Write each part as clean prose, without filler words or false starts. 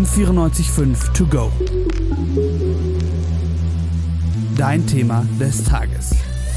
M94.5 To Go. Dein Thema des Tages.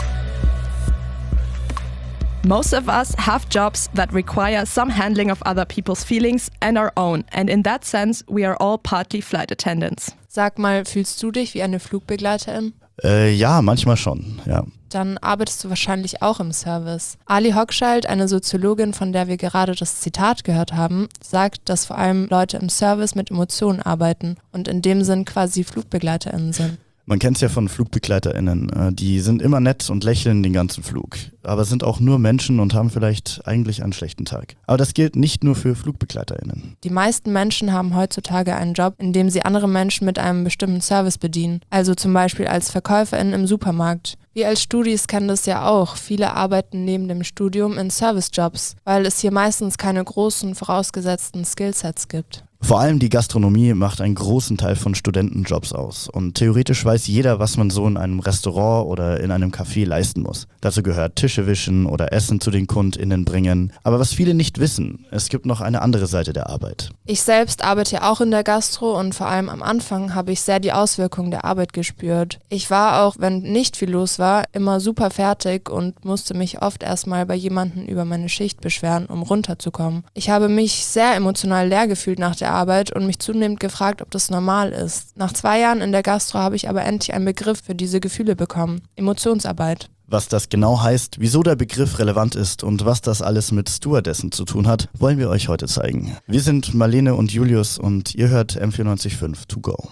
Most of us have jobs that require some handling of other people's feelings and our own. And in that sense, we are all partly flight attendants. Sag mal, fühlst du dich wie eine Flugbegleiterin? Ja, manchmal schon, ja. Dann arbeitest du wahrscheinlich auch im Service. Ali Hochschild, eine Soziologin, von der wir gerade das Zitat gehört haben, sagt, dass vor allem Leute im Service mit Emotionen arbeiten und in dem Sinn quasi FlugbegleiterInnen sind. Man kennt es ja von FlugbegleiterInnen, die sind immer nett und lächeln den ganzen Flug, aber sind auch nur Menschen und haben vielleicht eigentlich einen schlechten Tag. Aber das gilt nicht nur für FlugbegleiterInnen. Die meisten Menschen haben heutzutage einen Job, in dem sie andere Menschen mit einem bestimmten Service bedienen, also zum Beispiel als VerkäuferInnen im Supermarkt. Wir als Studis kennen das ja auch. Viele arbeiten neben dem Studium in Servicejobs, weil es hier meistens keine großen vorausgesetzten Skillsets gibt. Vor allem die Gastronomie macht einen großen Teil von Studentenjobs aus. Und theoretisch weiß jeder, was man so in einem Restaurant oder in einem Café leisten muss. Dazu gehört Tische wischen oder Essen zu den KundInnen bringen. Aber was viele nicht wissen, es gibt noch eine andere Seite der Arbeit. Ich selbst arbeite ja auch in der Gastro und vor allem am Anfang habe ich sehr die Auswirkungen der Arbeit gespürt. Ich war auch, wenn nicht viel los war, immer super fertig und musste mich oft erstmal bei jemandem über meine Schicht beschweren, um runterzukommen. Ich habe mich sehr emotional leer gefühlt nach der Arbeit und mich zunehmend gefragt, ob das normal ist. Nach 2 Jahren in der Gastro habe ich aber endlich einen Begriff für diese Gefühle bekommen. Emotionsarbeit. Was das genau heißt, wieso der Begriff relevant ist und was das alles mit Stewardessen zu tun hat, wollen wir euch heute zeigen. Wir sind Marlene und Julius und ihr hört M94.5 To Go.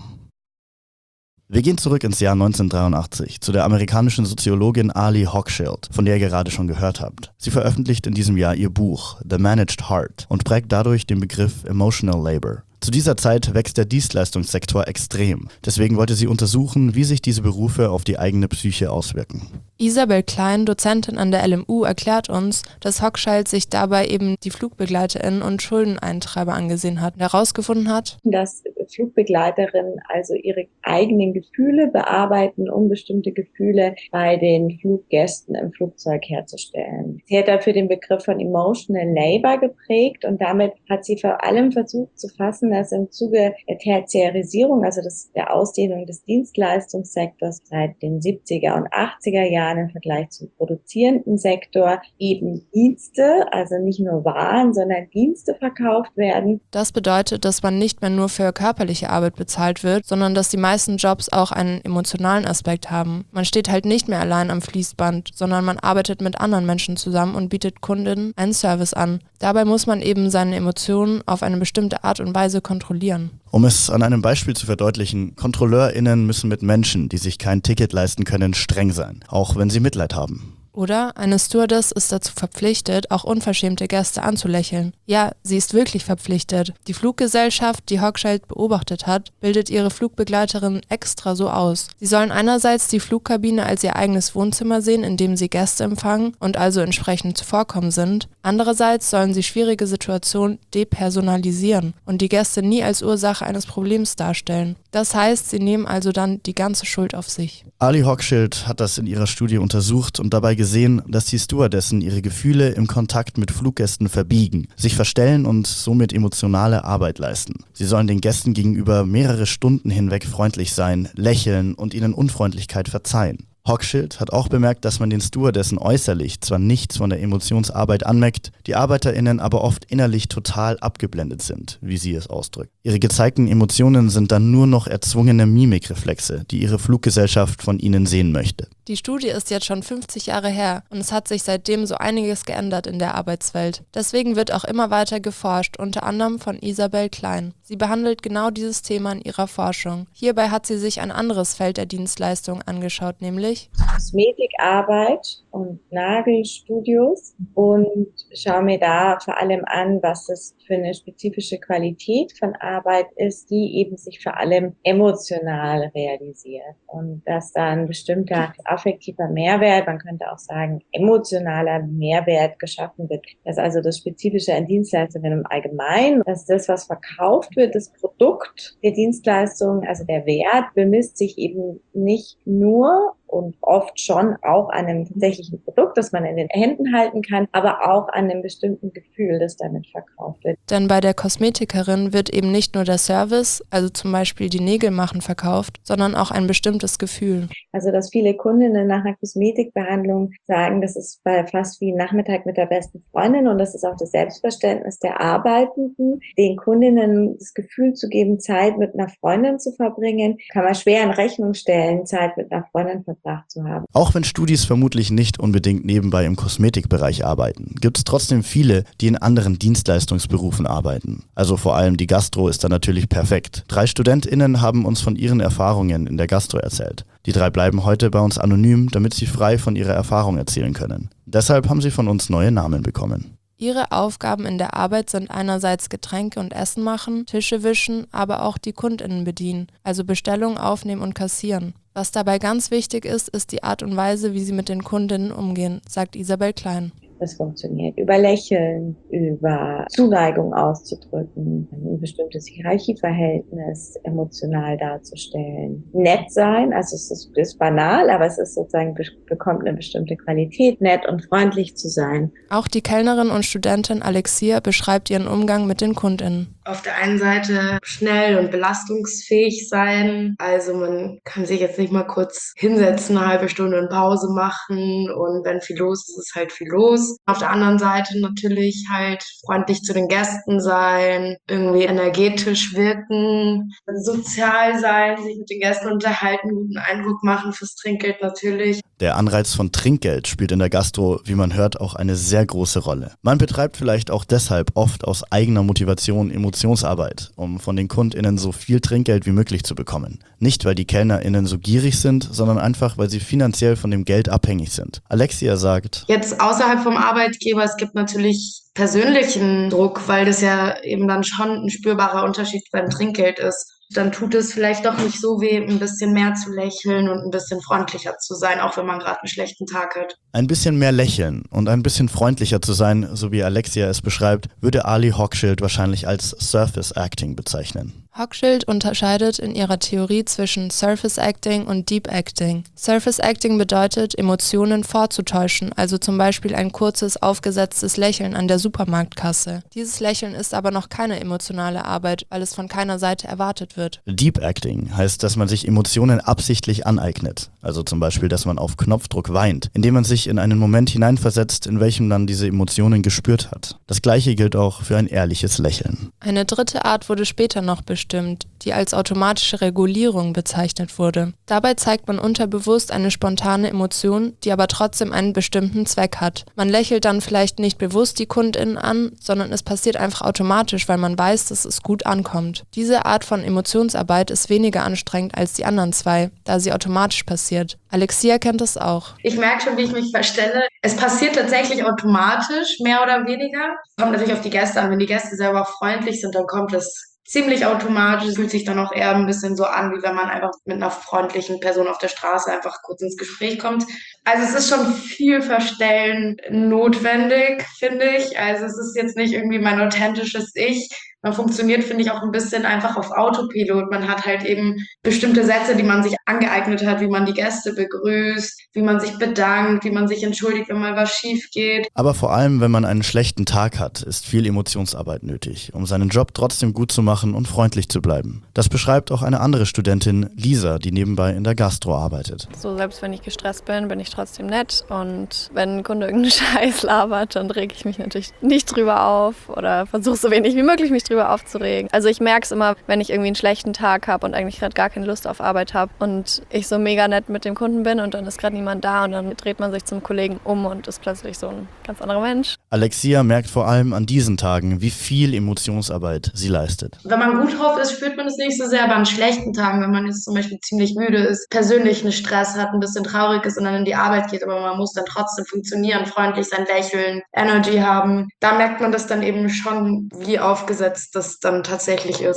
Wir gehen zurück ins Jahr 1983 zu der amerikanischen Soziologin Ali Hochschild, von der ihr gerade schon gehört habt. Sie veröffentlicht in diesem Jahr ihr Buch The Managed Heart und prägt dadurch den Begriff Emotional Labor. Zu dieser Zeit wächst der Dienstleistungssektor extrem. Deswegen wollte sie untersuchen, wie sich diese Berufe auf die eigene Psyche auswirken. Isabel Klein, Dozentin an der LMU, erklärt uns, dass Hochschild sich dabei eben die FlugbegleiterInnen und Schuldeneintreiber angesehen hat und herausgefunden hat, dass Flugbegleiterinnen also ihre eigenen Gefühle bearbeiten, um bestimmte Gefühle bei den Fluggästen im Flugzeug herzustellen. Sie hat dafür den Begriff von Emotional Labor geprägt und damit hat sie vor allem versucht zu fassen, dass im Zuge der Tertiarisierung, also der Ausdehnung des Dienstleistungssektors seit den 70er und 80er Jahren im Vergleich zum produzierenden Sektor eben Dienste, also nicht nur Waren, sondern Dienste verkauft werden. Das bedeutet, dass man nicht mehr nur für körperliche Arbeit bezahlt wird, sondern dass die meisten Jobs auch einen emotionalen Aspekt haben. Man steht halt nicht mehr allein am Fließband, sondern man arbeitet mit anderen Menschen zusammen und bietet Kundinnen einen Service an. Dabei muss man eben seine Emotionen auf eine bestimmte Art und Weise kontrollieren. Um es an einem Beispiel zu verdeutlichen, KontrolleurInnen müssen mit Menschen, die sich kein Ticket leisten können, streng sein, auch wenn sie Mitleid haben. Oder eine Stewardess ist dazu verpflichtet, auch unverschämte Gäste anzulächeln. Ja, sie ist wirklich verpflichtet. Die Fluggesellschaft, die Hochschild beobachtet hat, bildet ihre Flugbegleiterinnen extra so aus. Sie sollen einerseits die Flugkabine als ihr eigenes Wohnzimmer sehen, in dem sie Gäste empfangen und also entsprechend zuvorkommen sind. Andererseits sollen sie schwierige Situationen depersonalisieren und die Gäste nie als Ursache eines Problems darstellen. Das heißt, sie nehmen also dann die ganze Schuld auf sich. Ali Hochschild hat das in ihrer Studie untersucht und dabei gesehen, dass die Stewardessen ihre Gefühle im Kontakt mit Fluggästen verbiegen, sich verstellen und somit emotionale Arbeit leisten. Sie sollen den Gästen gegenüber mehrere Stunden hinweg freundlich sein, lächeln und ihnen Unfreundlichkeit verzeihen. Hochschild hat auch bemerkt, dass man den Stewardessen äußerlich zwar nichts von der Emotionsarbeit anmerkt, die ArbeiterInnen aber oft innerlich total abgeblendet sind, wie sie es ausdrückt. Ihre gezeigten Emotionen sind dann nur noch erzwungene Mimikreflexe, die ihre Fluggesellschaft von ihnen sehen möchte. Die Studie ist jetzt schon 50 Jahre her und es hat sich seitdem so einiges geändert in der Arbeitswelt. Deswegen wird auch immer weiter geforscht, unter anderem von Isabel Klein. Sie behandelt genau dieses Thema in ihrer Forschung. Hierbei hat sie sich ein anderes Feld der Dienstleistung angeschaut, nämlich Kosmetikarbeit und Nagelstudios und schaue mir da vor allem an, was es für eine spezifische Qualität von Arbeit ist, die eben sich vor allem emotional realisiert und dass da ein bestimmter affektiver Mehrwert, man könnte auch sagen emotionaler Mehrwert geschaffen wird. Das ist also das Spezifische an Dienstleistungen im Allgemeinen, dass das, was verkauft wird, das Produkt der Dienstleistung, also der Wert, bemisst sich eben nicht nur und oft schon auch an einem tatsächlichen Produkt, das man in den Händen halten kann, aber auch an einem bestimmten Gefühl, das damit verkauft wird. Denn bei der Kosmetikerin wird eben nicht nur der Service, also zum Beispiel die Nägel machen, verkauft, sondern auch ein bestimmtes Gefühl. Also dass viele Kundinnen nach einer Kosmetikbehandlung sagen, das ist fast wie ein Nachmittag mit der besten Freundin, und das ist auch das Selbstverständnis der Arbeitenden, den Kundinnen das Gefühl zu geben, Zeit mit einer Freundin zu verbringen, kann man schwer in Rechnung stellen, Zeit mit einer Freundin verbracht zu haben. Auch wenn Studis vermutlich nicht unbedingt nebenbei im Kosmetikbereich arbeiten, gibt es trotzdem viele, die in anderen Dienstleistungsberufen arbeiten. Also vor allem die Gastro ist da natürlich perfekt. 3 StudentInnen haben uns von ihren Erfahrungen in der Gastro erzählt. Die 3 bleiben heute bei uns anonym, damit sie frei von ihrer Erfahrung erzählen können. Deshalb haben sie von uns neue Namen bekommen. Ihre Aufgaben in der Arbeit sind einerseits Getränke und Essen machen, Tische wischen, aber auch die KundInnen bedienen, also Bestellungen aufnehmen und kassieren. Was dabei ganz wichtig ist, ist die Art und Weise, wie sie mit den KundInnen umgehen, sagt Isabel Klein. Das funktioniert über Lächeln, über Zuneigung auszudrücken, ein bestimmtes Hierarchieverhältnis emotional darzustellen. Nett sein, also es ist banal, aber es ist sozusagen, bekommt eine bestimmte Qualität, nett und freundlich zu sein. Auch die Kellnerin und Studentin Alexia beschreibt ihren Umgang mit den KundInnen. Auf der einen Seite schnell und belastungsfähig sein. Also man kann sich jetzt nicht mal kurz hinsetzen, eine halbe Stunde und Pause machen, und wenn viel los ist, ist halt viel los. Auf der anderen Seite natürlich halt freundlich zu den Gästen sein, irgendwie energetisch wirken, sozial sein, sich mit den Gästen unterhalten, guten Eindruck machen fürs Trinkgeld natürlich. Der Anreiz von Trinkgeld spielt in der Gastro, wie man hört, auch eine sehr große Rolle. Man betreibt vielleicht auch deshalb oft aus eigener Motivation Emotionsarbeit, um von den KundInnen so viel Trinkgeld wie möglich zu bekommen. Nicht, weil die KellnerInnen so gierig sind, sondern einfach, weil sie finanziell von dem Geld abhängig sind. Alexia sagt: Jetzt außerhalb vom Arbeitgeber, es gibt natürlich persönlichen Druck, weil das ja eben dann schon ein spürbarer Unterschied beim Trinkgeld ist. Dann tut es vielleicht doch nicht so weh, ein bisschen mehr zu lächeln und ein bisschen freundlicher zu sein, auch wenn man gerade einen schlechten Tag hat. Ein bisschen mehr lächeln und ein bisschen freundlicher zu sein, so wie Alexia es beschreibt, würde Ali Hochschild wahrscheinlich als Surface Acting bezeichnen. Hochschild unterscheidet in ihrer Theorie zwischen Surface Acting und Deep Acting. Surface Acting bedeutet, Emotionen vorzutäuschen, also zum Beispiel ein kurzes, aufgesetztes Lächeln an der Supermarktkasse. Dieses Lächeln ist aber noch keine emotionale Arbeit, weil es von keiner Seite erwartet wird. Deep Acting heißt, dass man sich Emotionen absichtlich aneignet. Also zum Beispiel, dass man auf Knopfdruck weint, indem man sich in einen Moment hineinversetzt, in welchem man diese Emotionen gespürt hat. Das Gleiche gilt auch für ein ehrliches Lächeln. Eine dritte Art wurde später noch bestimmt, die als automatische Regulierung bezeichnet wurde. Dabei zeigt man unterbewusst eine spontane Emotion, die aber trotzdem einen bestimmten Zweck hat. Man lächelt dann vielleicht nicht bewusst die KundInnen an, sondern es passiert einfach automatisch, weil man weiß, dass es gut ankommt. Diese Art von Emotionsarbeit ist weniger anstrengend als die anderen 2, da sie automatisch passiert. Alexia kennt es auch. Ich merke schon, wie ich mich verstelle. Es passiert tatsächlich automatisch, mehr oder weniger. Kommt natürlich auf die Gäste an. Wenn die Gäste selber freundlich sind, dann kommt es ziemlich automatisch. Fühlt sich dann auch eher ein bisschen so an, wie wenn man einfach mit einer freundlichen Person auf der Straße einfach kurz ins Gespräch kommt. Also es ist schon viel Verstellen notwendig, finde ich. Also es ist jetzt nicht irgendwie mein authentisches Ich. Man funktioniert, finde ich, auch ein bisschen einfach auf Autopilot. Man hat halt eben bestimmte Sätze, die man sich angeeignet hat, wie man die Gäste begrüßt, wie man sich bedankt, wie man sich entschuldigt, wenn mal was schief geht. Aber vor allem, wenn man einen schlechten Tag hat, ist viel Emotionsarbeit nötig, um seinen Job trotzdem gut zu machen und freundlich zu bleiben. Das beschreibt auch eine andere Studentin, Lisa, die nebenbei in der Gastro arbeitet. So, selbst wenn ich gestresst bin, bin ich trotzdem nett, und wenn ein Kunde irgendeinen Scheiß labert, dann rege ich mich natürlich nicht drüber auf oder versuche so wenig wie möglich mich drüber aufzuregen. Also ich merke es immer, wenn ich irgendwie einen schlechten Tag habe und eigentlich gerade gar keine Lust auf Arbeit habe und ich so mega nett mit dem Kunden bin und dann ist gerade niemand da und dann dreht man sich zum Kollegen um und ist plötzlich so ein ganz anderer Mensch. Alexia merkt vor allem an diesen Tagen, wie viel Emotionsarbeit sie leistet. Wenn man gut drauf ist, spürt man es nicht so sehr, aber an schlechten Tagen, wenn man jetzt zum Beispiel ziemlich müde ist, persönlich einen Stress hat, ein bisschen traurig ist und dann in die Arbeit geht, aber man muss dann trotzdem funktionieren, freundlich sein, lächeln, Energy haben, da merkt man das dann eben schon, wie aufgesetzt das dann tatsächlich ist.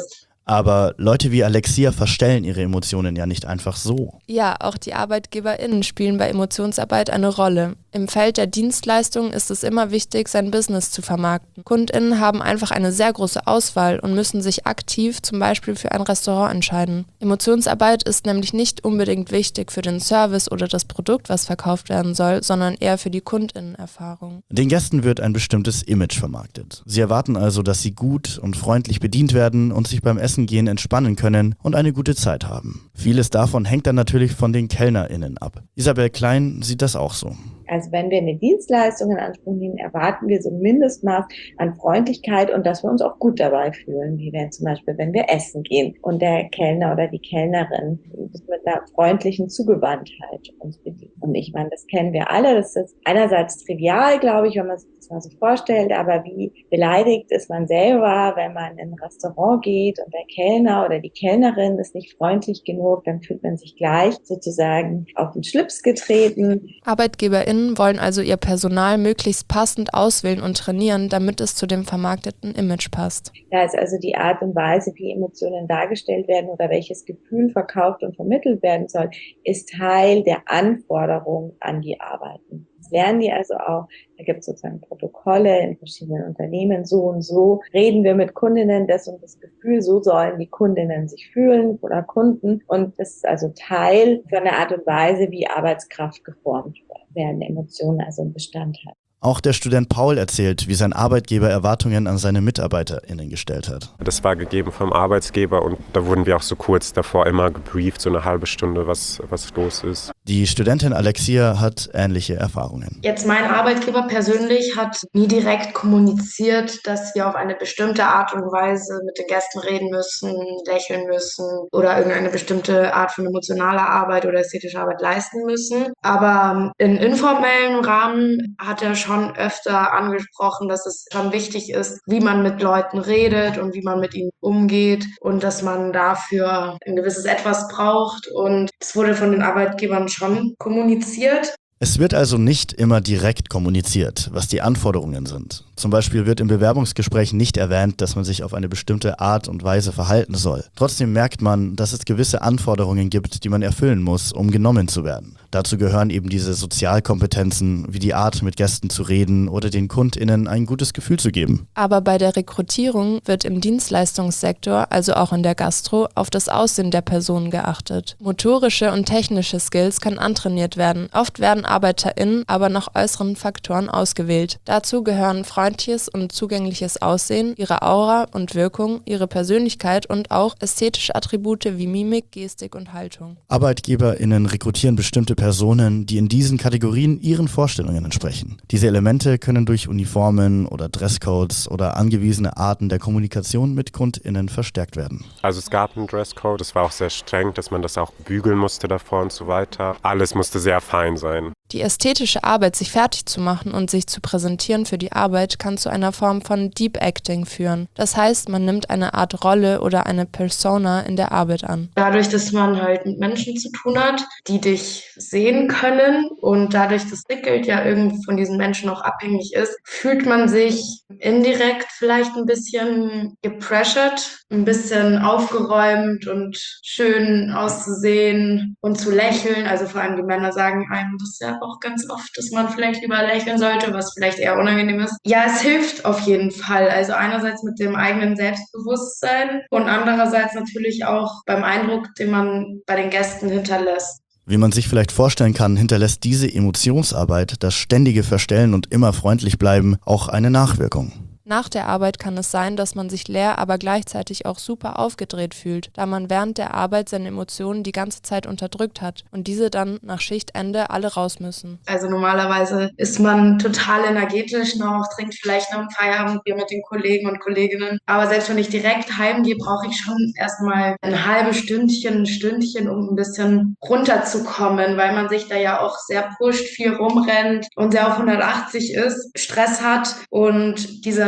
Aber Leute wie Alexia verstellen ihre Emotionen ja nicht einfach so. Ja, auch die ArbeitgeberInnen spielen bei Emotionsarbeit eine Rolle. Im Feld der Dienstleistungen ist es immer wichtig, sein Business zu vermarkten. KundInnen haben einfach eine sehr große Auswahl und müssen sich aktiv zum Beispiel für ein Restaurant entscheiden. Emotionsarbeit ist nämlich nicht unbedingt wichtig für den Service oder das Produkt, was verkauft werden soll, sondern eher für die KundInnen-Erfahrung. Den Gästen wird ein bestimmtes Image vermarktet. Sie erwarten also, dass sie gut und freundlich bedient werden und sich beim Essen gehen entspannen können und eine gute Zeit haben. Vieles davon hängt dann natürlich von den KellnerInnen ab. Isabel Klein sieht das auch so. Also wenn wir eine Dienstleistung in Anspruch nehmen, erwarten wir so ein Mindestmaß an Freundlichkeit und dass wir uns auch gut dabei fühlen, wie wenn zum Beispiel, wenn wir essen gehen und der Kellner oder die Kellnerin mit einer freundlichen Zugewandtheit uns bedient. Und ich meine, das kennen wir alle, das ist einerseits trivial, glaube ich, wenn man sich das mal so vorstellt, aber wie beleidigt ist man selber, wenn man in ein Restaurant geht und der Kellner oder die Kellnerin ist nicht freundlich genug, dann fühlt man sich gleich sozusagen auf den Schlips getreten. ArbeitgeberInnen wollen also ihr Personal möglichst passend auswählen und trainieren, damit es zu dem vermarkteten Image passt. Da ist also die Art und Weise, wie Emotionen dargestellt werden oder welches Gefühl verkauft und vermittelt werden soll, ist Teil der Anforderungen an die Arbeiten. Das lernen die also auch. Da gibt es sozusagen Protokolle in verschiedenen Unternehmen. So und so reden wir mit Kundinnen, das und das Gefühl, so sollen die Kundinnen sich fühlen oder Kunden. Und das ist also Teil von der Art und Weise, wie Arbeitskraft geformt wird. Werden Emotionen also ein Bestandteil. Auch der Student Paul erzählt, wie sein Arbeitgeber Erwartungen an seine MitarbeiterInnen gestellt hat. Das war gegeben vom Arbeitgeber und da wurden wir auch so kurz davor immer gebrieft, so eine halbe Stunde, was los ist. Die Studentin Alexia hat ähnliche Erfahrungen. Jetzt mein Arbeitgeber persönlich hat nie direkt kommuniziert, dass wir auf eine bestimmte Art und Weise mit den Gästen reden müssen, lächeln müssen oder irgendeine bestimmte Art von emotionaler Arbeit oder ästhetischer Arbeit leisten müssen. Aber in informellen Rahmen hat er schon öfter angesprochen, dass es schon wichtig ist, wie man mit Leuten redet und wie man mit ihnen umgeht und dass man dafür ein gewisses Etwas braucht. Und es wurde von den Arbeitgebern schon kommuniziert. Es wird also nicht immer direkt kommuniziert, was die Anforderungen sind. Zum Beispiel wird im Bewerbungsgespräch nicht erwähnt, dass man sich auf eine bestimmte Art und Weise verhalten soll. Trotzdem merkt man, dass es gewisse Anforderungen gibt, die man erfüllen muss, um genommen zu werden. Dazu gehören eben diese Sozialkompetenzen, wie die Art, mit Gästen zu reden oder den KundInnen ein gutes Gefühl zu geben. Aber bei der Rekrutierung wird im Dienstleistungssektor, also auch in der Gastro, auf das Aussehen der Person geachtet. Motorische und technische Skills können antrainiert werden. Oft werden ArbeiterInnen aber nach äußeren Faktoren ausgewählt. Dazu gehören freundliches und zugängliches Aussehen, ihre Aura und Wirkung, ihre Persönlichkeit und auch ästhetische Attribute wie Mimik, Gestik und Haltung. ArbeitgeberInnen rekrutieren bestimmte Personen, die in diesen Kategorien ihren Vorstellungen entsprechen. Diese Elemente können durch Uniformen oder Dresscodes oder angewiesene Arten der Kommunikation mit KundInnen verstärkt werden. Also es gab einen Dresscode, es war auch sehr streng, dass man das auch bügeln musste davor und so weiter. Alles musste sehr fein sein. Die ästhetische Arbeit, sich fertig zu machen und sich zu präsentieren für die Arbeit, kann zu einer Form von Deep Acting führen. Das heißt, man nimmt eine Art Rolle oder eine Persona in der Arbeit an. Dadurch, dass man halt mit Menschen zu tun hat, die dich sehen können und dadurch das Bild ja irgendwie von diesen Menschen auch abhängig ist, fühlt man sich indirekt vielleicht ein bisschen gepressured, ein bisschen aufgeräumt und schön auszusehen und zu lächeln. Also vor allem die Männer sagen einem das ja auch ganz oft, dass man vielleicht lieber lächeln sollte, was vielleicht eher unangenehm ist. Ja, es hilft auf jeden Fall. Also einerseits mit dem eigenen Selbstbewusstsein und andererseits natürlich auch beim Eindruck, den man bei den Gästen hinterlässt. Wie man sich vielleicht vorstellen kann, hinterlässt diese Emotionsarbeit, das ständige Verstellen und immer freundlich bleiben, auch eine Nachwirkung. Nach der Arbeit kann es sein, dass man sich leer, aber gleichzeitig auch super aufgedreht fühlt, da man während der Arbeit seine Emotionen die ganze Zeit unterdrückt hat und diese dann nach Schichtende alle raus müssen. Also normalerweise ist man total energetisch noch, trinkt vielleicht noch ein Feierabendbier mit den Kollegen und Kolleginnen. Aber selbst wenn ich direkt heimgehe, brauche ich schon erstmal ein halbes Stündchen, um ein bisschen runterzukommen, weil man sich da ja auch sehr pusht, viel rumrennt und sehr auf 180 ist, Stress hat und dieser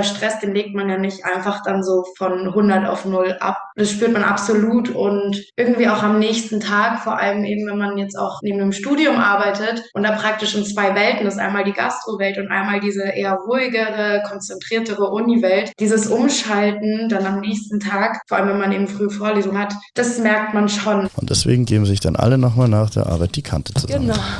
Stress, den legt man ja nicht einfach dann so von 100 auf 0 ab. Das spürt man absolut und irgendwie auch am nächsten Tag, vor allem eben, wenn man jetzt auch neben dem Studium arbeitet und da praktisch in 2 Welten ist, einmal die Gastrowelt und einmal diese eher ruhigere, konzentriertere Uni-Welt. Dieses Umschalten dann am nächsten Tag, vor allem wenn man eben früh Vorlesung hat, das merkt man schon. Und deswegen geben sich dann alle nochmal nach der Arbeit die Kante zusammen. Genau.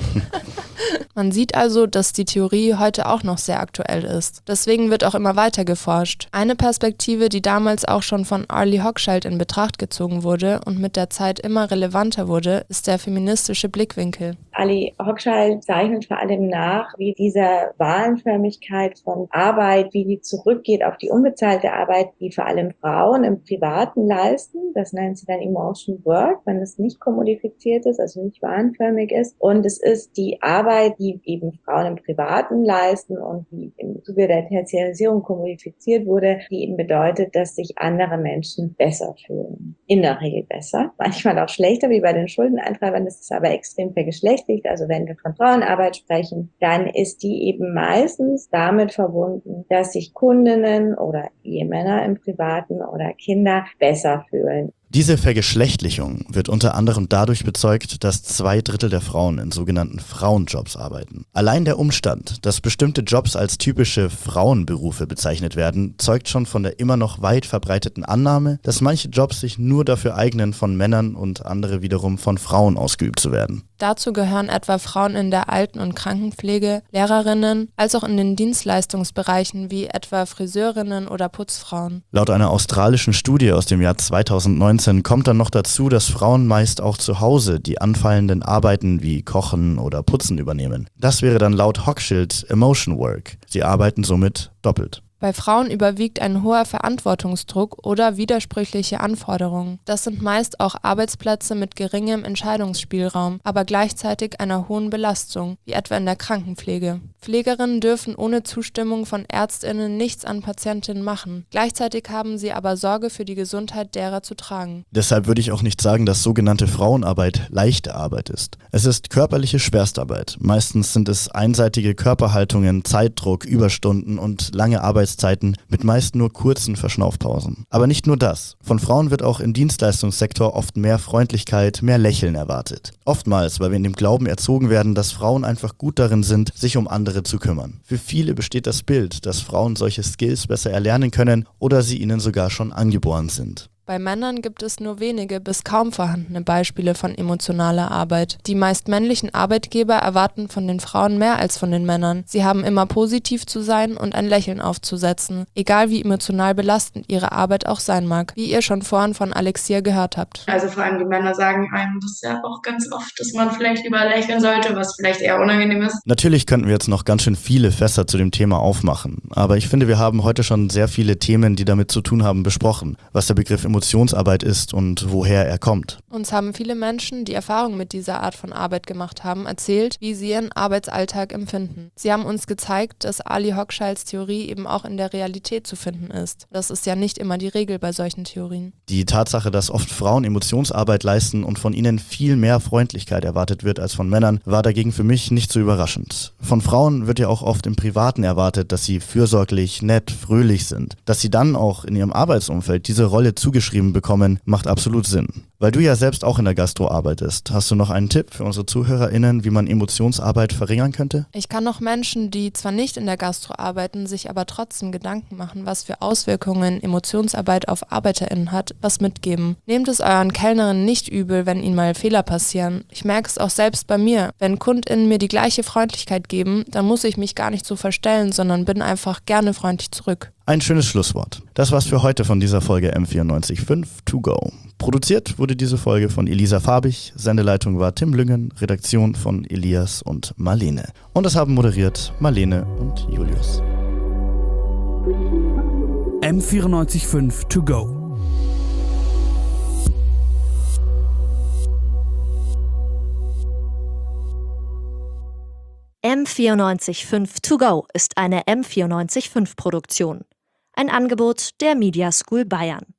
Man sieht also, dass die Theorie heute auch noch sehr aktuell ist. Deswegen wird auch immer weiter geforscht. Eine Perspektive, die damals auch schon von Ali Hochschild in Betracht gezogen wurde und mit der Zeit immer relevanter wurde, ist der feministische Blickwinkel. Ali Hochschild zeichnet vor allem nach, wie diese Wahlenförmigkeit von Arbeit, wie die zurückgeht auf die unbezahlte Arbeit, die vor allem Frauen im Privaten leisten. Das nennt sie dann Emotion Work, wenn es nicht kommodifiziert ist, also nicht wahlenförmig ist. Und es ist die Arbeit, die eben Frauen im Privaten leisten und die im Zuge der Tertiarisierung kommodifiziert wurde, die eben bedeutet, dass sich andere Menschen besser fühlen. In der Regel besser, manchmal auch schlechter, wie bei den Schuldeneintreibern. Das ist aber extrem vergeschlechtlicht. Also wenn wir von Frauenarbeit sprechen, dann ist die eben meistens damit verbunden, dass sich Kundinnen oder Ehemänner im Privaten oder Kinder besser fühlen. Diese Vergeschlechtlichung wird unter anderem dadurch bezeugt, dass 2/3 der Frauen in sogenannten Frauenjobs arbeiten. Allein der Umstand, dass bestimmte Jobs als typische Frauenberufe bezeichnet werden, zeugt schon von der immer noch weit verbreiteten Annahme, dass manche Jobs sich nur dafür eignen, von Männern und andere wiederum von Frauen ausgeübt zu werden. Dazu gehören etwa Frauen in der Alten- und Krankenpflege, Lehrerinnen, als auch in den Dienstleistungsbereichen wie etwa Friseurinnen oder Putzfrauen. Laut einer australischen Studie aus dem Jahr 2019 kommt dann noch dazu, dass Frauen meist auch zu Hause die anfallenden Arbeiten wie Kochen oder Putzen übernehmen. Das wäre dann laut Hochschild Emotion Work. Sie arbeiten somit doppelt. Bei Frauen überwiegt ein hoher Verantwortungsdruck oder widersprüchliche Anforderungen. Das sind meist auch Arbeitsplätze mit geringem Entscheidungsspielraum, aber gleichzeitig einer hohen Belastung, wie etwa in der Krankenpflege. Pflegerinnen dürfen ohne Zustimmung von ÄrztInnen nichts an Patientinnen machen. Gleichzeitig haben sie aber Sorge für die Gesundheit derer zu tragen. Deshalb würde ich auch nicht sagen, dass sogenannte Frauenarbeit leichte Arbeit ist. Es ist körperliche Schwerstarbeit. Meistens sind es einseitige Körperhaltungen, Zeitdruck, Überstunden und lange Arbeitszeiten mit meist nur kurzen Verschnaufpausen. Aber nicht nur das. Von Frauen wird auch im Dienstleistungssektor oft mehr Freundlichkeit, mehr Lächeln erwartet. Oftmals, weil wir in dem Glauben erzogen werden, dass Frauen einfach gut darin sind, sich um andere zu kümmern. Für viele besteht das Bild, dass Frauen solche Skills besser erlernen können oder sie ihnen sogar schon angeboren sind. Bei Männern gibt es nur wenige bis kaum vorhandene Beispiele von emotionaler Arbeit. Die meist männlichen Arbeitgeber erwarten von den Frauen mehr als von den Männern. Sie haben immer positiv zu sein und ein Lächeln aufzusetzen, egal wie emotional belastend ihre Arbeit auch sein mag, wie ihr schon vorhin von Alexia gehört habt. Also vor allem die Männer sagen einem das ja auch ganz oft, dass man vielleicht lieber lächeln sollte, was vielleicht eher unangenehm ist. Natürlich könnten wir jetzt noch ganz schön viele Fässer zu dem Thema aufmachen, aber ich finde, wir haben heute schon sehr viele Themen, die damit zu tun haben, besprochen, was der Begriff Emotionsarbeit ist und woher er kommt. Uns haben viele Menschen, die Erfahrung mit dieser Art von Arbeit gemacht haben, erzählt, wie sie ihren Arbeitsalltag empfinden. Sie haben uns gezeigt, dass Ali Hochschilds Theorie eben auch in der Realität zu finden ist. Das ist ja nicht immer die Regel bei solchen Theorien. Die Tatsache, dass oft Frauen Emotionsarbeit leisten und von ihnen viel mehr Freundlichkeit erwartet wird als von Männern, war dagegen für mich nicht so überraschend. Von Frauen wird ja auch oft im Privaten erwartet, dass sie fürsorglich, nett, fröhlich sind. Dass sie dann auch in ihrem Arbeitsumfeld diese Rolle zugeschrieben bekommen, macht absolut Sinn. Weil du ja selbst auch in der Gastro arbeitest, hast du noch einen Tipp für unsere ZuhörerInnen, wie man Emotionsarbeit verringern könnte? Ich kann noch Menschen, die zwar nicht in der Gastro arbeiten, sich aber trotzdem Gedanken machen, was für Auswirkungen Emotionsarbeit auf ArbeiterInnen hat, was mitgeben. Nehmt es euren Kellnerinnen nicht übel, wenn ihnen mal Fehler passieren. Ich merke es auch selbst bei mir. Wenn KundInnen mir die gleiche Freundlichkeit geben, dann muss ich mich gar nicht so verstellen, sondern bin einfach gerne freundlich zurück. Ein schönes Schlusswort. Das war's für heute von dieser Folge M94.5 To Go. Produziert wurde diese Folge von Elisa Farbig, Sendeleitung war Tim Lüngen, Redaktion von Elias und Marlene. Und das haben moderiert Marlene und Julius. M94.5 To Go. M94.5 To Go ist eine M94.5 Produktion. Ein Angebot der Media School Bayern.